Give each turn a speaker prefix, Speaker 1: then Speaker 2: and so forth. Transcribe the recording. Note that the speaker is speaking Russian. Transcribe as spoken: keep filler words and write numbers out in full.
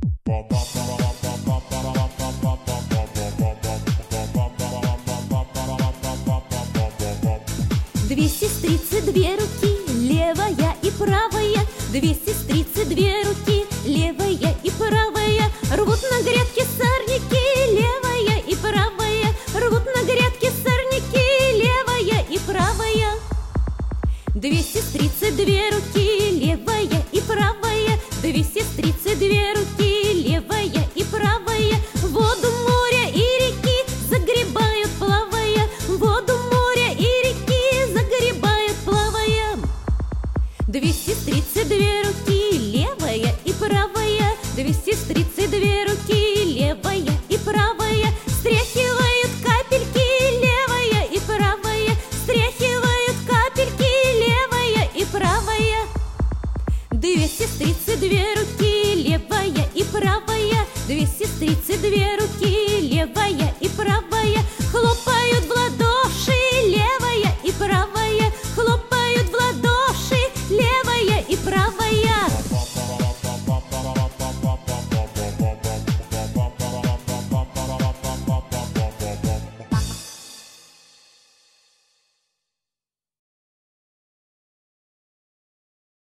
Speaker 1: Две сестрицы, две руки, левая и правая. Две сестрицы, две руки, левая и правая. Рвут на грядке сорняки, левая и правая. Рвут на грядке сорняки, левая и правая. Две сестрицы, две руки, левая и правая. Две сестрицы, две руки, левая и правая. Воду моря и реки загребают, плавая. Воду моря и реки загребают, плавая. Две сестрицы, две руки, левая и правая. Две сестрицы, две руки,